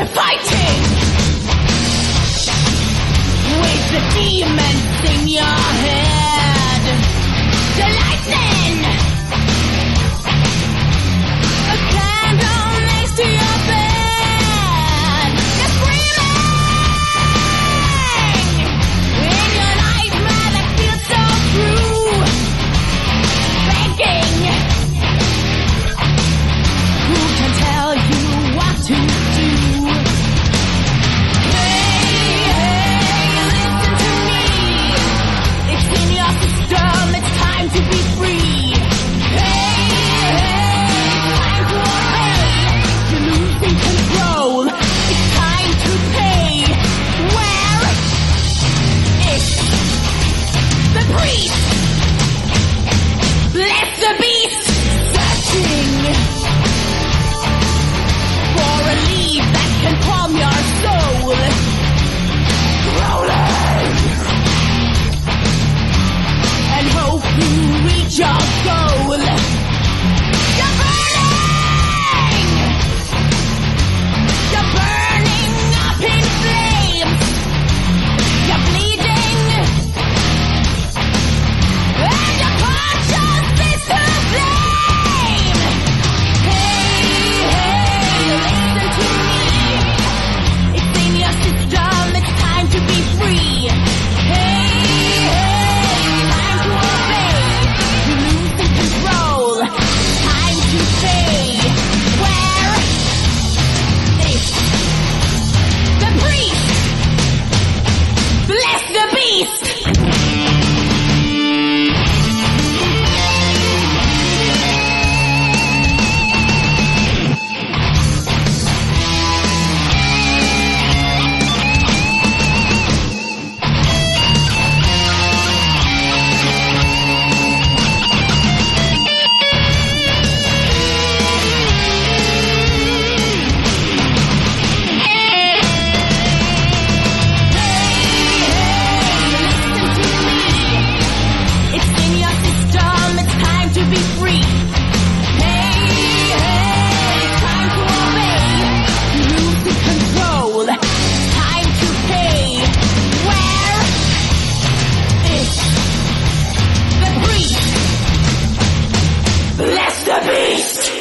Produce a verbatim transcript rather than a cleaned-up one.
fighting with the demons in your head. The lightning, a candle next to your bed. You're screaming in your nightmare that feels so true. Begging, who can tell you what to do? To be free. Hey, hey, time to obey. You're losing control. It's time to pay. Where is the priest? Bless the beast. Searching for a leaf that can calm your soul. Rolling and hope you reach your goal. You're burning! You're burning up in flames. You're bleeding. And your conscience is to blame. Hey, hey, listen to me. It's in your system, it's time to be free. Hey, the beast!